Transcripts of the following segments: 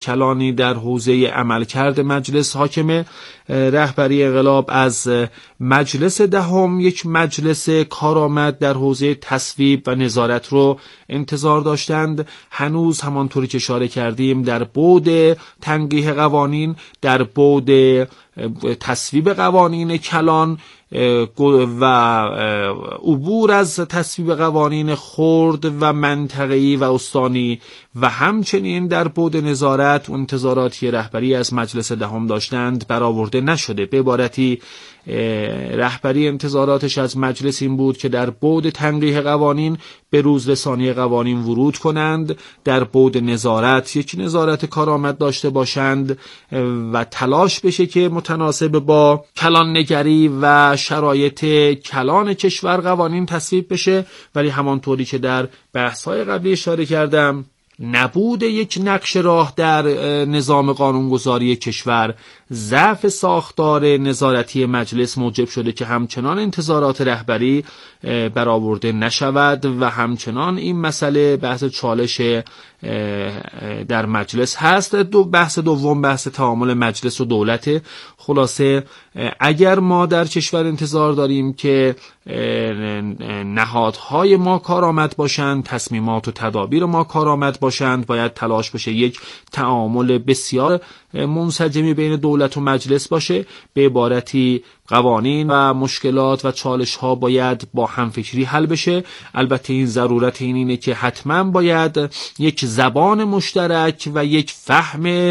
کلانی در حوزه عملکرد مجلس حاکمه. رهبری انقلاب از مجلس دهم یک مجلس کارآمد در حوزه تصویب و نظارت رو انتظار داشتند. هنوز همانطوری که اشاره کردیم در بعد تنقیح قوانین، در بعد تصویب قوانین کلان و عبور از تصویب قوانین خرد و منطقه‌ای و استانی و همچنین در بعد نظارت و انتظاراتی رهبری از مجلس دهم داشتند برآورده نشده. به عبارتی رهبری انتظاراتش از مجلس این بود که در بعد تنقیح قوانین به روزرسانی قوانین ورود کنند، در بعد نظارت یک نظارت کارآمد داشته باشند و تلاش بشه که متناسب با کلان نگری و شرایط کلان کشور قوانین تصویب بشه. ولی همانطوری که در بحث‌های قبلی اشاره کردم، نبود یک نقش راه در نظام قانونگذاری کشور، ضعف ساختار نظارتی مجلس موجب شده که همچنان انتظارات رهبری برآورده نشود و همچنان این مسئله بحث چالش در مجلس هست. بحث دوم بحث تعامل مجلس و دولت. خلاصه اگر ما در کشور انتظار داریم که نهادهای ما کارآمد باشند، تصمیمات و تدابیر ما کارآمد باشند، باید تلاش بشه یک تعامل بسیار منسجمی بین دولت و مجلس باشه. به عبارتی قوانین و مشکلات و چالش ها باید با همفکری حل بشه. البته این ضرورت اینه که حتما باید یک زبان مشترک و یک فهم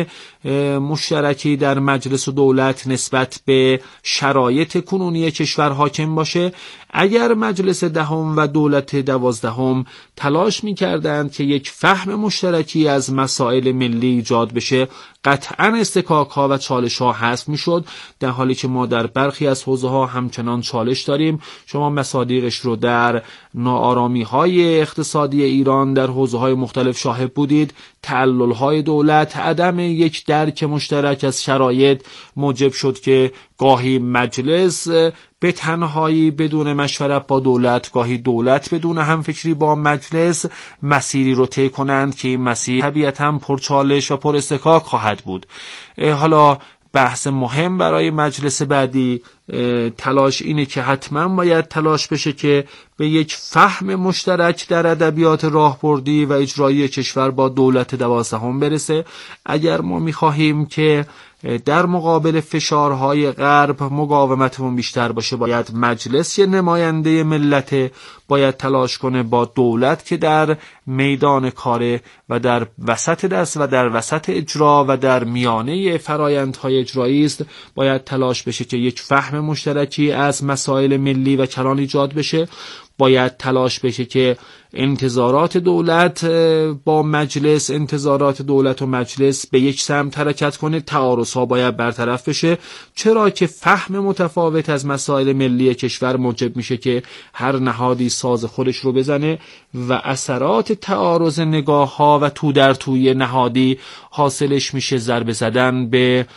مشترکی در مجلس و دولت نسبت به شرایط کنونی کشور حاکم باشه. اگر مجلس دهم و دولت دوازدهم تلاش می‌کردند که یک فهم مشترکی از مسائل ملی ایجاد بشه، قطعاً استکاک‌ها و چالش‌ها حذف می‌شد، در حالی که ما در برخی از حوزه‌ها همچنان چالش داریم. شما مصادیقش رو در ناآرامی‌های اقتصادی ایران در حوزه‌های مختلف شاهد بودید. تعلل‌های دولت، عدم یک درک مشترک از شرایط موجب شد که گاهی مجلس به تنهایی بدون مشورت با دولت، گاهی دولت بدون همفکری با مجلس مسیری رو طی کنند که این مسیر طبیعتاً پرچالش و پر استکاک خواهد بود. حالا بحث مهم برای مجلس بعدی تلاش اینه که حتما باید تلاش بشه که به یک فهم مشترک در ادبیات راهبردی و اجرایی کشور با دولت دوازدهم برسه. اگر ما می‌خواهیم که در مقابل فشارهای غرب مقاومتمون بیشتر باشه، باید مجلس یه نماینده ملت، باید تلاش کنه با دولت که در میدان کاره و در وسط دست و در وسط اجرا و در میانه فرایندهای اجرایی است، باید تلاش بشه که یک فهم مشترکی از مسائل ملی و کلان ایجاد بشه. باید تلاش بشه که انتظارات دولت با مجلس، انتظارات دولت و مجلس به یک سمت حرکت کنه. تعارض‌ها باید برطرف بشه، چرا که فهم متفاوت از مسائل ملی کشور موجب میشه که هر نهادی ساز خودش رو بزنه و اثرات تعارض نگاه‌ها و تو در توی نهادی حاصلش میشه ضربه زدن به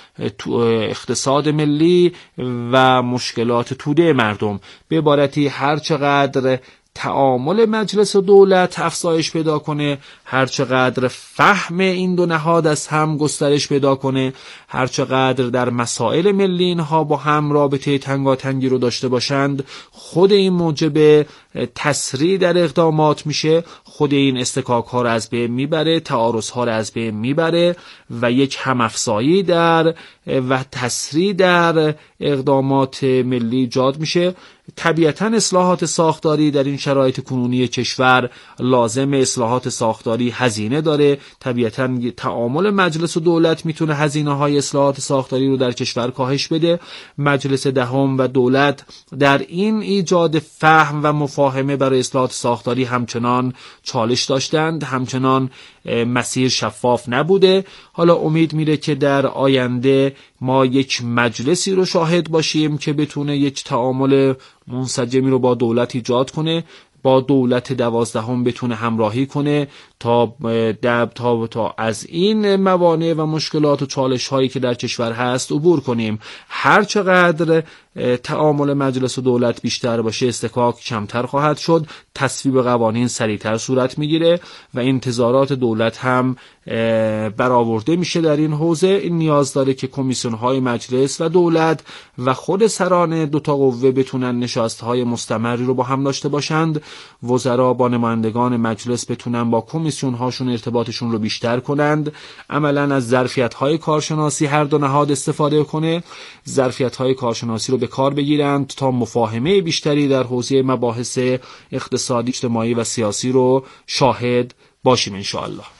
اقتصاد ملی و مشکلات توده مردم. به عبارتی هر چقدر تعامل مجلس و دولت افزایش پیدا کنه، هر چقدر فهم این دو نهاد از هم گسترش پیدا کنه، هر چقدر در مسائل ملی اینها با هم رابطه تنگاتنگی رو داشته باشند، خود این موجب تسریع در اقدامات میشه، خود این استکاک ها رو از بین میبره، تعارض ها رو از بین میبره و یک همافزایی در و تسریع در اقدامات ملی ایجاد میشه. طبیعتاً اصلاحات ساختاری در این شرایط کنونی کشور لازم، اصلاحات ساختاری هزینه داره. طبیعتاً تعامل مجلس و دولت میتونه هزینه های اصلاحات ساختاری رو در کشور کاهش بده. مجلس دهم و دولت در این ایجاد فهم و مفاهمه برای اصلاحات ساختاری همچنان چالش داشتند، همچنان مسیر شفاف نبوده. حالا امید میره که در آینده ما یک مجلسی رو شاهد باشیم که بتونه یک تعامل منسجمی رو با دولت ایجاد کنه، با دولت دوازدهم بتونه همراهی کنه، تا از این موانع و مشکلات و چالش هایی که در کشور هست عبور کنیم. هر چقدر تعامل مجلس و دولت بیشتر باشه اصطکاک کمتر خواهد شد، تصویب قوانین سریعتر صورت میگیره و انتظارات دولت هم برآورده میشه. در این حوزه این نیاز داره که کمیسیون های مجلس و دولت و خود سران دوتا قوه بتونن نشست های مستمری رو با هم داشته باشند، وزرا با نمایندگان مجلس بتونن با کمیسیون هاشون ارتباطشون رو بیشتر کنند، عملا از ظرفیت های کارشناسی هر دو نهاد استفاده کنه، ظرفیت های کارشناسی رو به کار بگیرند تا مفاهمه بیشتری در حوزه مباحث اقتصادی، اجتماعی و سیاسی رو شاهد باشیم ان شاء الله.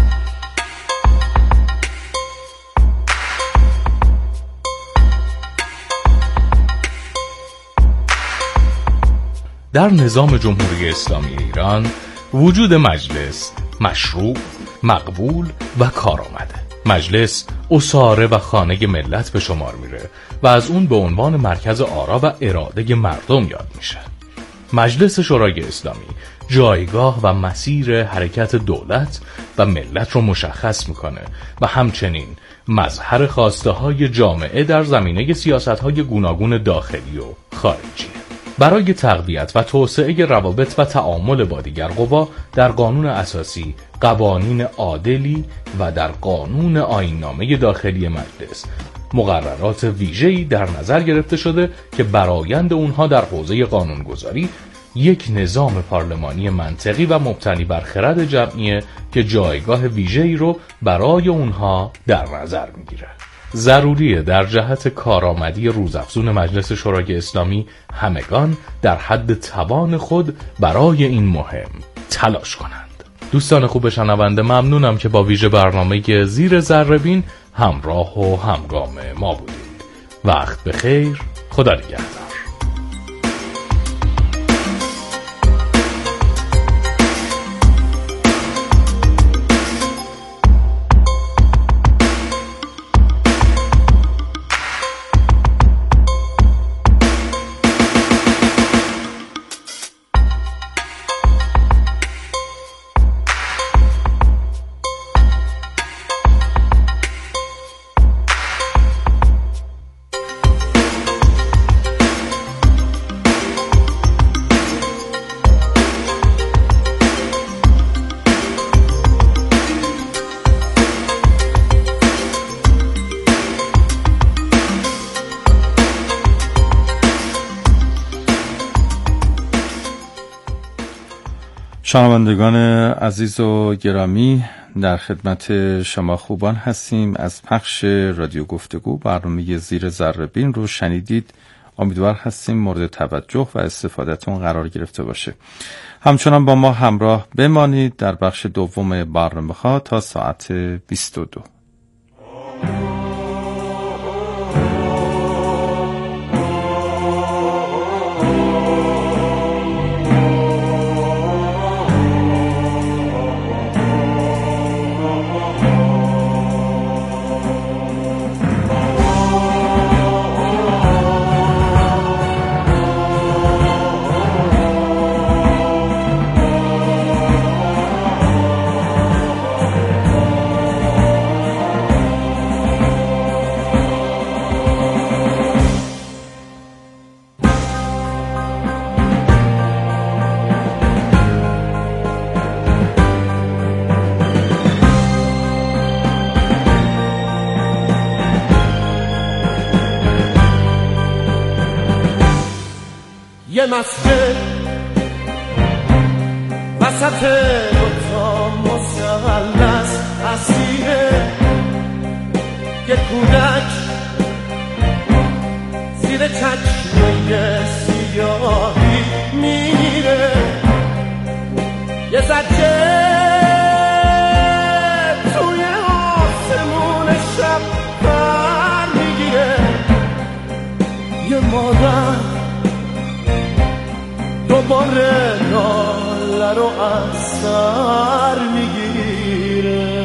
در نظام جمهوری اسلامی ایران وجود مجلس مشروع، مقبول و کارآمده. مجلس اساره و خانه ملت به شمار میره و از اون به عنوان مرکز آرا و اراده مردم یاد میشه. مجلس شورای اسلامی جایگاه و مسیر حرکت دولت و ملت رو مشخص میکنه و همچنین مظهر خواسته های جامعه در زمینه سیاست های گوناگون داخلی و خارجی. برای تقویت و توسعه روابط و تعامل با دیگر قوا در قانون اساسی، قوانین عادلی و در قانون آیین‌نامه داخلی مجلس مقررات ویژه‌ای در نظر گرفته شده که برآیند اونها در حوزه قانونگذاری یک نظام پارلمانی منطقی و مبتنی بر خرد جمعیه که جایگاه ویژه‌ای رو برای اونها در نظر میگیره. ضروریه در جهت کارآمدی روزافزون مجلس شورای اسلامی همگان در حد توان خود برای این مهم تلاش کنند. دوستان خوب شنونده، ممنونم که با ویژه برنامه زیر ذره‌بین همراه و همگام ما بودید. وقت بخیر، خدا نگهدار. شنوندگان عزیز و گرامی، در خدمت شما خوبان هستیم. از پخش رادیو گفتگو برنامه زیر ذره‌بین رو شنیدید. امیدوار هستیم مورد توجه و استفادهتون قرار گرفته باشه. همچنان با ما همراه بمانید در بخش دوم برنامه‌ها تا ساعت 22. یه مسجد وسط دوتا مثلث اسیره، یه کودک زیر چشمه سیاهی میره، یه زجه توی آسمون شب پر میگیره، یه مادر دوباره ناله رو از سر میگیره.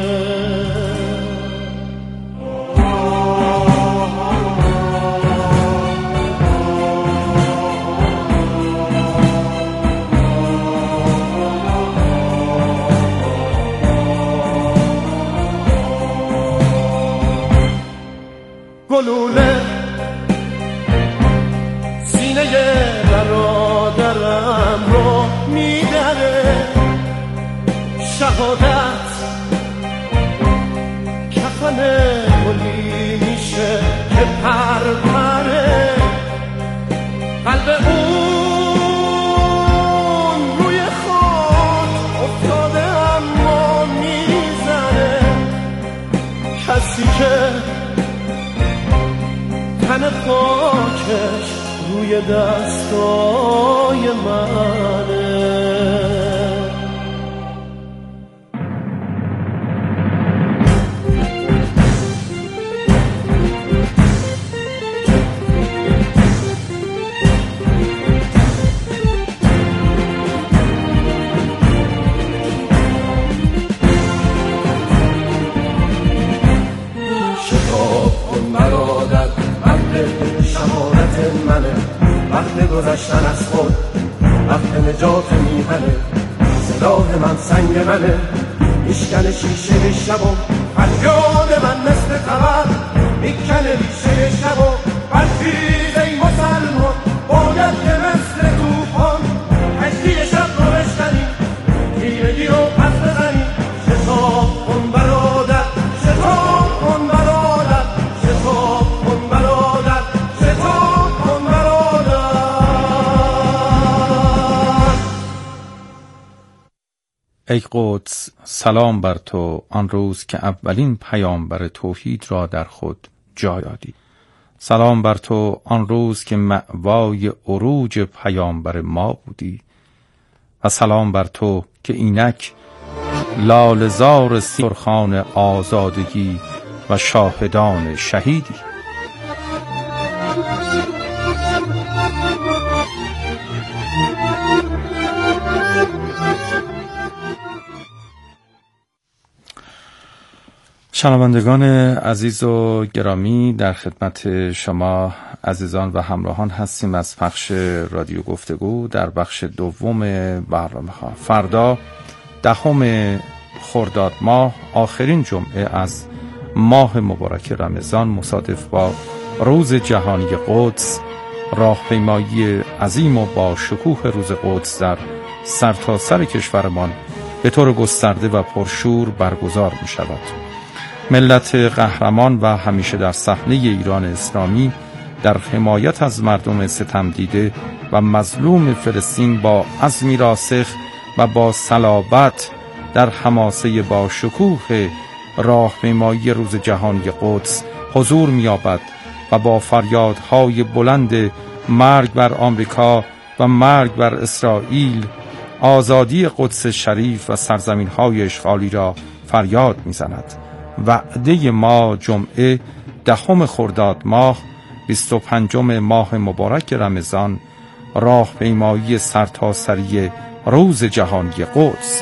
گلوله سینه برادرم رو میدره، شهادت کفن گلی میشه که پرپره، قلب اون روی خود افتاده اما میزنه، کسی که تن پاکش روی دستای منه. وقت گذشتن از خود، وقت نجات میهنه، سلاح من سنگ منه، میشکنه شیشه شب و فریاد من مثل خبر میکنه ریشه شب و برخیز ای مسلمان، باید که مثل توفان کشتی شب رو بشکنی، تیرگی رو پس بزنی، شتاب کن برادر، شتاب کن برادر، شتاب کن برادر، شتاب کن برادر. ای قدس سلام بر تو، آن روز که اولین پیامبر توحید را در خود جا دادی. سلام بر تو آن روز که مأوای عروج پیامبر ما بودی، و سلام بر تو که اینک لاله‌زار سرخان آزادگی و شاهدان شهیدی. شنوندگان عزیز و گرامی، در خدمت شما عزیزان و همراهان هستیم از پخش رادیو گفتگو در بخش دوم برنامه‌ها. فردا 10 خرداد ماه، آخرین جمعه از ماه مبارک رمضان، مصادف با روز جهانی قدس، راهپیمایی عظیم و با شکوه روز قدس در سرتاسر کشورمان به طور گسترده و پرشور برگزار می شود. ملت قهرمان و همیشه در صحنه ایران اسلامی در حمایت از مردم ستم دیده و مظلوم فلسطین با عزمی راسخ و با صلابت در حماسه با شکوه راهپیمایی روز جهانی قدس حضور می‌یابد و با فریادهای بلند مرگ بر آمریکا و مرگ بر اسرائیل آزادی قدس شریف و سرزمین‌های اشغالی را فریاد می‌زند. وعده ما جمعه 10 خرداد ماه 25 ماه مبارک رمضان، راهپیمایی سرتاسری روز جهانی قدس.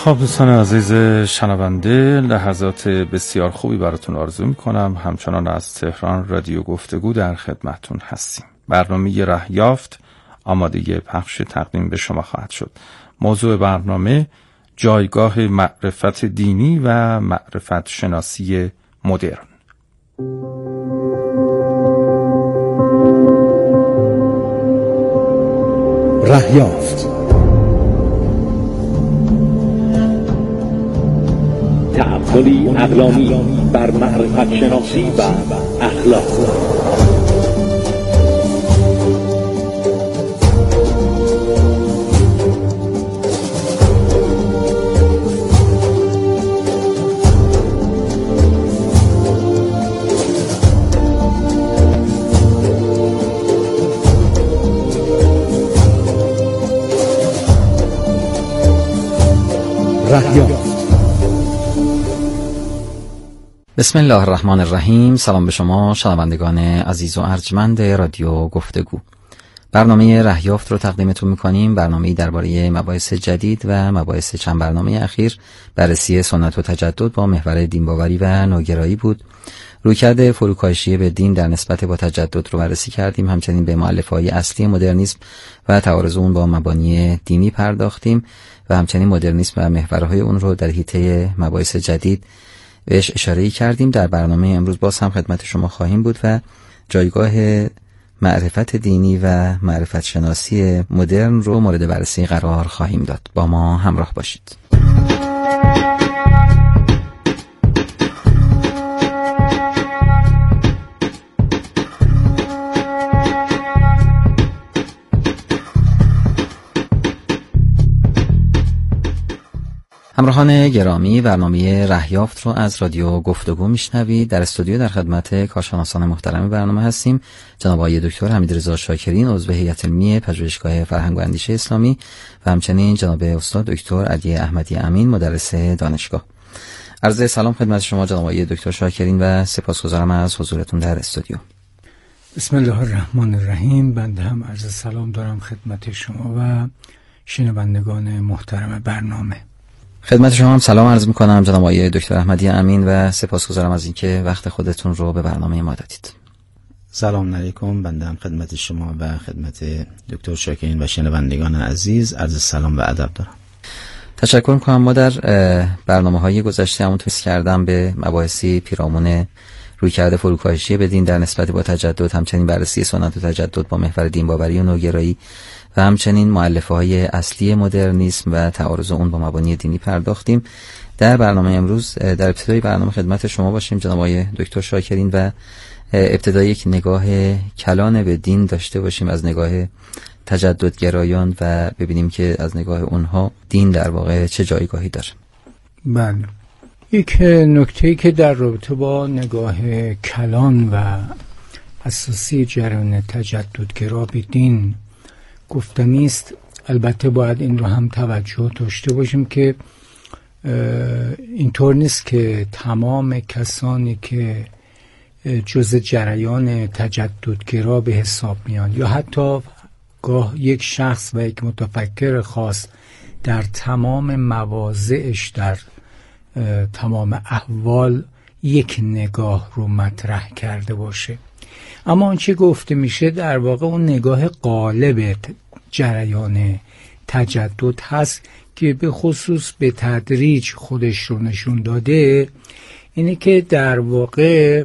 خب دوستان عزیز شنونده، لحظات بسیار خوبی براتون آرزو میکنم. همچنان از تهران رادیو گفتگو در خدمتتون هستیم. برنامه رهیافت آماده پخش تقدیم به شما خواهد شد. موضوع برنامه جایگاه معرفت دینی و معرفت شناسی مدرن. رهیافت، تأملی اقلامی بر معرفت شناسی و اخلاق. بسم الله الرحمن الرحیم. سلام به شما شنوندگان عزیز و ارجمند رادیو گفتگو. برنامه رهیافت رو تقدیمتون میکنیم. برنامه‌ای درباره مباحث جدید و مباحث چند برنامه اخیر بررسی سنت و تجدد با محور دین‌باوری و نوگرایی بود. رویکرد فروکاشی به دین در نسبت با تجدد رو بررسی کردیم. همچنین به مؤلفه‌های اصلی مدرنیسم و تعارض اون با مبانی دینی پرداختیم و همچنین مدرنیسم و محورهای اون رو در حیطه مباحث جدید بهش اشاره کردیم. در برنامه امروز باز هم خدمت شما خواهیم بود و جایگاه معرفت دینی و معرفت شناسی مدرن رو مورد بررسی قرار خواهیم داد. با ما همراه باشید. همراهان گرامی، برنامه رهیافت رو از رادیو گفتگو میشنوید. در استودیو در خدمت کارشناسان محترم برنامه هستیم. جناب آقای دکتر حمیدرضا شاکرین، عضو هیئت علمی پژوهشگاه فرهنگ و اندیشه اسلامی و همچنین جناب استاد دکتر علی احمدی امین، مدرس دانشگاه. عرض سلام خدمت شما جناب آقای دکتر شاکرین و سپاسگزارم از حضورتون در استودیو. بسم الله الرحمن الرحیم. بنده هم عرض سلام دارم خدمت شما و شنوندگان محترم برنامه. خدمت شما هم سلام عرض میکنم جناب آقای دکتر احمدی امین و سپاسگزارم از اینکه وقت خودتون رو به برنامه ما دادید. سلام علیکم. بنده هم خدمت شما و خدمت دکتر شاکرین و شنوندگان عزیز عرض سلام و ادب دارم. تشکر میکنم. ما در برنامه‌های گذشته همونطور کردم به مباحثی پیرامون رویکرد فروکاشی به دین در نسبت با تجدد، همچنین بررسی سنت و تجدد با محور دین‌باوری و نوگرایی و همچنین مؤلفه‌های اصلی مدرنیسم و تعارض اون با مبانی دینی پرداختیم. در برنامه امروز در ابتدای برنامه خدمت شما باشیم جناب آقای دکتر شاکرین و ابتدای یک نگاه کلان به دین داشته باشیم از نگاه تجددگرایان و ببینیم که از نگاه اونها دین در واقع چه جایگاهی داره. بله، یک نکته‌ای که در رابطه با نگاه کلان و اساسی جریان تجددگرا به دین گفتنی است. البته باید این رو هم توجه داشته باشیم که اینطور نیست که تمام کسانی که جز جریان تجددگرا به حساب میان یا حتی گاه یک شخص و یک متفکر خاص در تمام مواضعش در تمام احوال یک نگاه رو مطرح کرده باشه، اما آنچه گفته میشه در واقع اون نگاه غالب جریان تجدد هست که به خصوص به تدریج خودش رو نشون داده. اینه که در واقع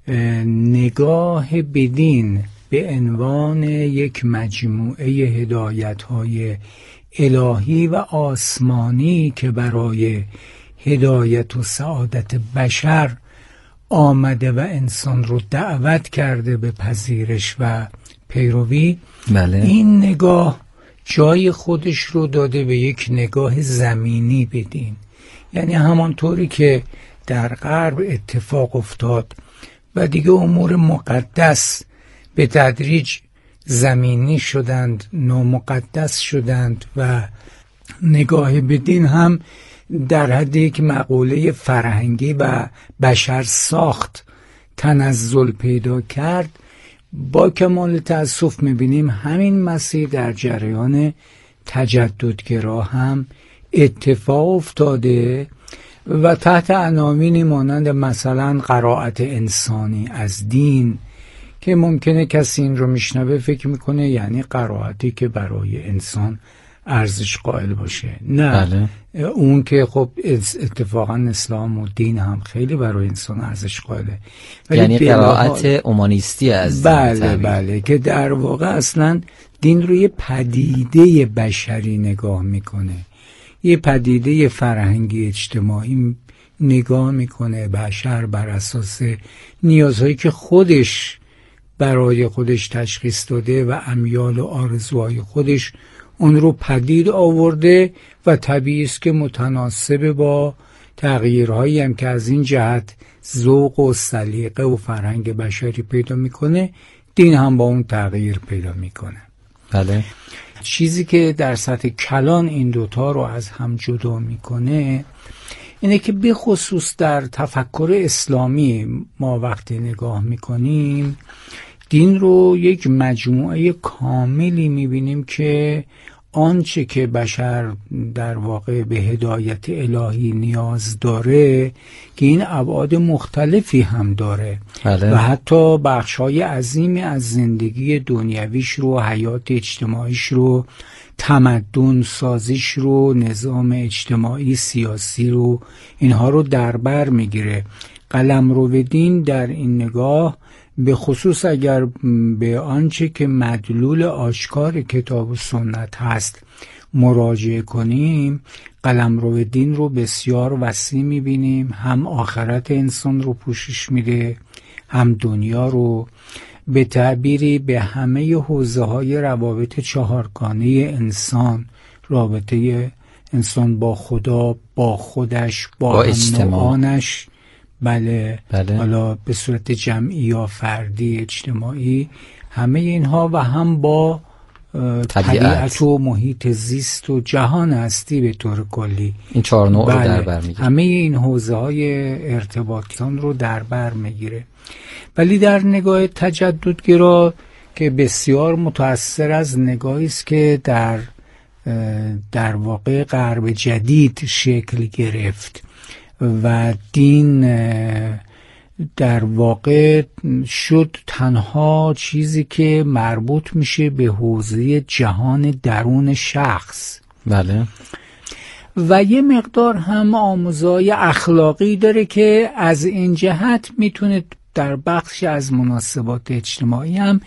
نگاه بدین به عنوان یک مجموعه هدایت‌های الهی و آسمانی که برای هدایت و سعادت بشر آمده و انسان رو دعوت کرده به پذیرش و پیروی، بله. این نگاه جای خودش رو داده به یک نگاه زمینی بدین. یعنی همانطوری که در غرب اتفاق افتاد و دیگه امور مقدس به تدریج زمینی شدند، نامقدس شدند و نگاه بدین هم در حد یک مقوله فرهنگی و بشر ساخت تنزل پیدا کرد. با کمال تأسف میبینیم همین مسیر در جریان تجددگرا هم اتفاق افتاده و تحت عناوینی مانند مثلا قرائت انسانی از دین که ممکنه کسی این رو میشنوه فکر میکنه یعنی قرائتی که برای انسان ارزش قائل باشه. نه بله. اون که خب اتفاقا اسلام و دین هم خیلی برای انسان ارزش قائله، یعنی قرائت اومانیستی از دین. بله که در واقع اصلا دین رو یه پدیده بشری نگاه میکنه، یه پدیده فرهنگی اجتماعی نگاه میکنه. بشر بر اساس نیازهایی که خودش برای خودش تشخیص داده و امیال و آرزوهای خودش اون رو پدید آورده و طبیعی است که متناسب با تغییرهایی هم که از این جهت ذوق و سلیقه و فرهنگ بشری پیدا میکنه، دین هم با اون تغییر پیدا میکنه. بله. چیزی که در سطح کلان این دوتا رو از هم جدا میکنه اینه که به خصوص در تفکر اسلامی ما وقتی نگاه میکنیم دین رو یک مجموعه کاملی میبینیم که آنچه که بشر در واقع به هدایت الهی نیاز داره که این ابعاد مختلفی هم داره. بله. و حتی بخشای عظیمی از زندگی دنیویش رو، حیات اجتماعیش رو، تمدن سازیش رو، نظام اجتماعی سیاسی رو، اینها رو در بر میگیره. قلمرو دین در این نگاه به خصوص اگر به آنچه که مدلول آشکار کتاب و سنت هست مراجعه کنیم، قلمرو دین رو بسیار وسیع می‌بینیم. هم آخرت انسان رو پوشش میده، هم دنیا رو. به تعبیری به همه حوزه‌های روابط چهارگانه انسان، رابطه انسان با خدا، با خودش، با هم‌نوعانش، بله. حالا به صورت جمعی یا فردی، اجتماعی، همه اینها و هم با طبیعت و محیط زیست و جهان هستی به طور کلی، این 4 نوع رو در بر میگیره. همه این حوزه‌های ارتباطیان رو در بر میگیره. ولی در نگاه تجددگرا که بسیار متأثر از نگاهی است که در واقع غرب جدید شکل گرفت و دین در واقع شد تنها چیزی که مربوط میشه به حوزه جهان درون شخص. بله. و یه مقدار هم آموزهای اخلاقی داره که از این جهت میتونه در بخش از مناسبات اجتماعی هم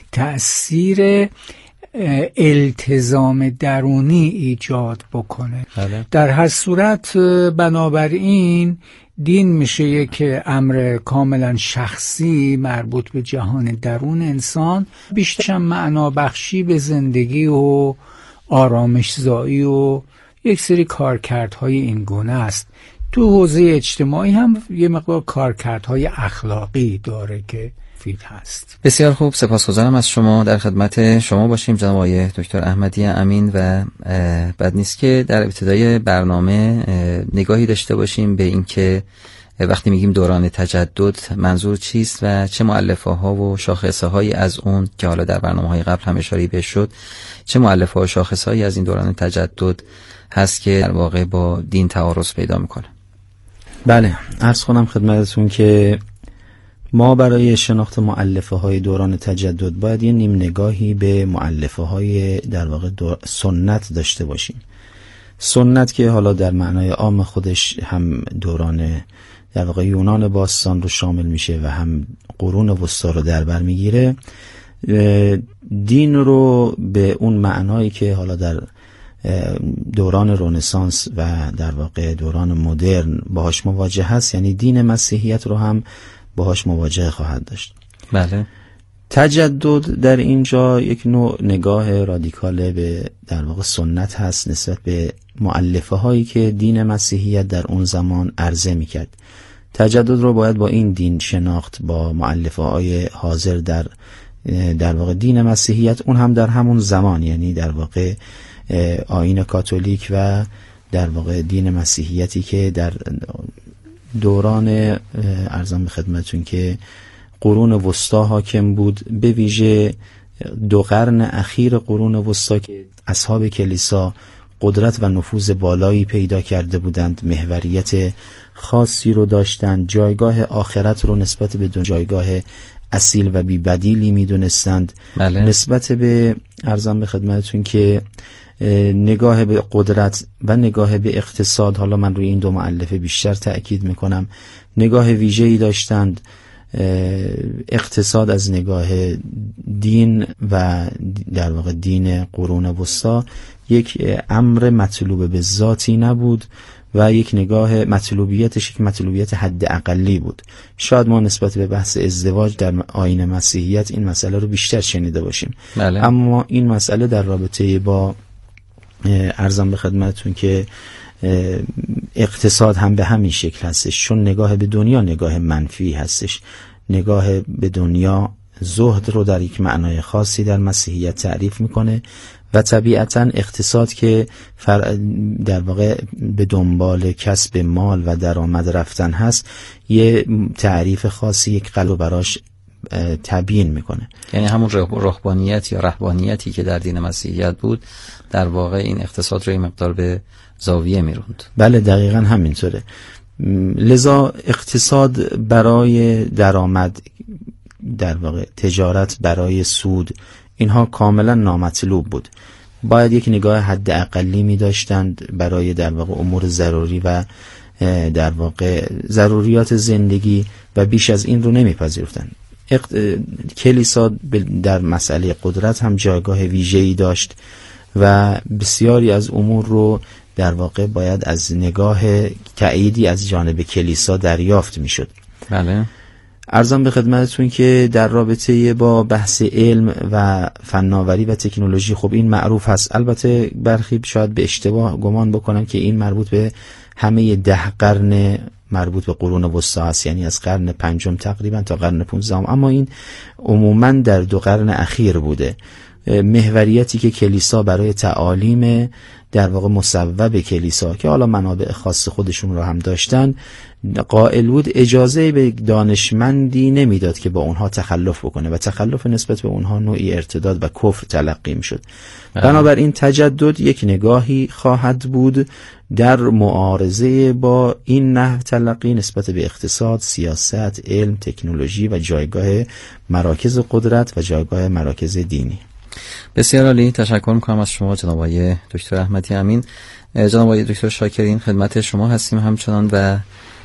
تأثیر التزام درونی ایجاد بکنه. بله. در هر صورت بنابراین دین میشه یک امر کاملا شخصی مربوط به جهان درون انسان، بیشتر معنا بخشی به زندگی و آرامش زایی و یک سری کارکردهای این گونه است. تو حوزه اجتماعی هم یه مقدار کارکردهای اخلاقی داره که فید هست. بسیار خوب، سپاسگزارم از شما. در خدمت شما باشیم جناب آقای دکتر احمدی امین و بد نیست که در ابتدای برنامه نگاهی داشته باشیم به اینکه وقتی میگیم دوران تجدد منظور چیست و چه مؤلفه‌ها و شاخصه‌هایی از اون که حالا در برنامه‌های قبل هم اشاره بهش شد، چه مؤلفه‌ها و شاخصه‌هایی از این دوران تجدد هست که در واقع با دین تعارض پیدا میکنه. بله، عرض کنم خدمتتون که ما برای شناخت مؤلفه‌های دوران تجدد باید یه نیم نگاهی به مؤلفه‌های در واقع سنت داشته باشیم. سنت که حالا در معنای عام خودش هم دوران در واقع یونان باستان رو شامل میشه و هم قرون وسطا رو در بر میگیره. دین رو به اون معنایی که حالا در دوران رنسانس و در واقع دوران مدرن باهاش مواجه هست، یعنی دین مسیحیت رو هم باهاش مواجه خواهد داشت. بله. تجدد در اینجا یک نوع نگاه رادیکال به در واقع سنت هست نسبت به مؤلفه هایی که دین مسیحیت در اون زمان عرضه میکرد. تجدد رو باید با این دین شناخت، با مؤلفه های حاضر در واقع دین مسیحیت، اون هم در همون زمان، یعنی در واقع آیین کاتولیک و در واقع دین مسیحیتی که در دوران ارزم به خدمتون که قرون وسطا حاکم بود، به ویژه 2 قرن اخیر قرون وسطا که اصحاب کلیسا قدرت و نفوذ بالایی پیدا کرده بودند، محوریت خاصی رو داشتند، جایگاه آخرت رو نسبت به جایگاه اصیل و بی‌بدیلی میدونستند. بله. نسبت به ارزم به خدمتتون که نگاه به قدرت و نگاه به اقتصاد، حالا من روی این دو مؤلفه بیشتر تأکید میکنم، نگاه ویژه‌ای داشتند. اقتصاد از نگاه دین و در واقع دین قرون وسطی یک امر مطلوب به ذاتی نبود و یک نگاه مطلوبیتش یک مطلوبیت حد اقلی بود. شاید ما نسبت به بحث ازدواج در آیین مسیحیت این مسئله رو بیشتر شنیده باشیم. بله. اما این مسئله در رابطه با ارزم به خدمتتون که اقتصاد هم به همین شکل هستش، چون نگاه به دنیا نگاه منفی هستش. نگاه به دنیا زهد رو در یک معنای خاصی در مسیحیت تعریف میکنه و طبیعتاً اقتصاد که در واقع به دنبال کسب مال و درآمد رفتن هست، یه تعریف خاصی یک قلب براش تبیین میکنه. یعنی همون رهبانیت یا رهبانیتی که در دین مسیحیت بود در واقع این اقتصاد رو یه مقدار به زاویه میروند. بله دقیقاً همینطوره. لذا اقتصاد برای درآمد، در واقع تجارت برای سود، اینها کاملا نامطلوب بود. باید یک نگاه حد اقلی می داشتند برای در واقع امور ضروری و در واقع ضروریات زندگی و بیش از این رو نمی پذیرفتند. کلیسا در مسئله قدرت هم جایگاه ویژه‌ای داشت و بسیاری از امور رو در واقع باید از نگاه تأییدی از جانب کلیسا دریافت می شد. بله. عرضم به خدمتتون که در رابطه با بحث علم و فناوری و تکنولوژی، خب این معروف هست. البته برخی شاید به اشتباه گمان بکنن که این مربوط به همه 10 قرن مربوط به قرون وسطی است، یعنی از قرن 5 تقریبا تا قرن 15، اما این عموما در 2 قرن اخیر بوده. محوریتی که کلیسا برای تعالیم در واقع مصوب کلیسا که حالا منابع خاص خودشون رو هم داشتن قائل بود، اجازه به دانشمندی نمیداد که با اونها تخلف بکنه و تخلف نسبت به اونها نوعی ارتداد و کفر تلقی میشد. بنابراین تجدد یک نگاهی خواهد بود در معارضه با این نحو تلقی نسبت به اقتصاد، سیاست، علم، تکنولوژی و جایگاه مراکز قدرت و جایگاه مراکز دینی. بسیار عالی، تشکر میکنم از شما جناب آقای دکتر احمدی امین. جناب آقای دکتر شاکرین خدمت شما هستیم همچنان و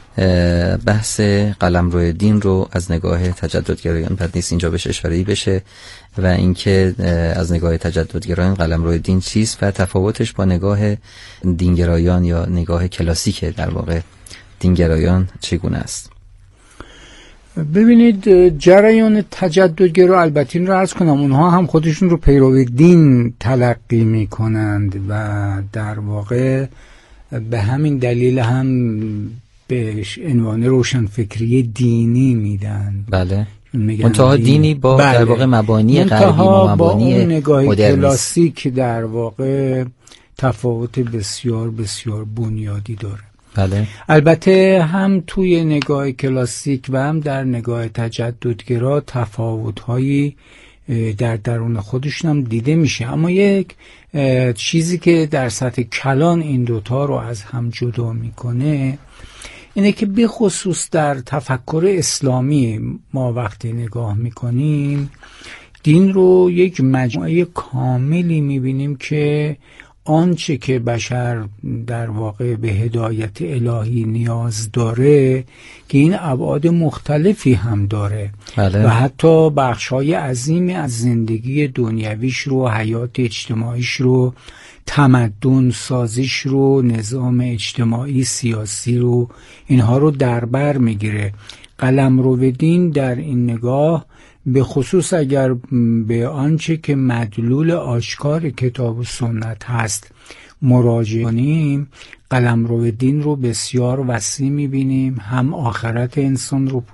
بحث قلمرو دین رو از نگاه تجددگرایان بد نیست اینجا بهش اشاره‌ای بشه و اینکه از نگاه تجددگرایان قلمرو دین چیست و تفاوتش با نگاه دینگرایان یا نگاه کلاسیک در واقع دینگرایان چگونه است. ببینید جریان تجددگرا، البته این رو عرض کنم، اونها هم خودشون رو پیرو دین تلقی می کنند و در واقع به همین دلیل هم به عنوان روشنفکری دینی میدن. بله. منتها دینی با بله. در واقع مبانی غربی و مبانی اون نگاه مدرنیسم کلاسیک در واقع تفاوت بسیار بسیار بنیادی داره. بله. البته هم توی نگاه کلاسیک و هم در نگاه تجددگرا تفاوت‌هایی در درون خودشون هم دیده میشه، اما یک چیزی که در سطح کلان این دوتا رو از هم جدا میکنه اینه که به خصوص در تفکر اسلامی ما وقتی نگاه میکنیم دین رو یک مجموعه کاملی میبینیم که آنچه که بشر در واقع به هدایت الهی نیاز داره که این ابعاد مختلفی هم داره. بله. و حتی بخشای عظیمی از زندگی دنیویش رو، حیات اجتماعیش رو، تمدن سازیش رو، نظام اجتماعی سیاسی رو، اینها رو در بر میگیره. قلمرو دین در این نگاه به خصوص اگر به آنچه که مدلول آشکار کتاب و سنت هست مراجعه کنیم، قلمرو دین رو بسیار وسیع می‌بینیم، هم آخرت انسان رو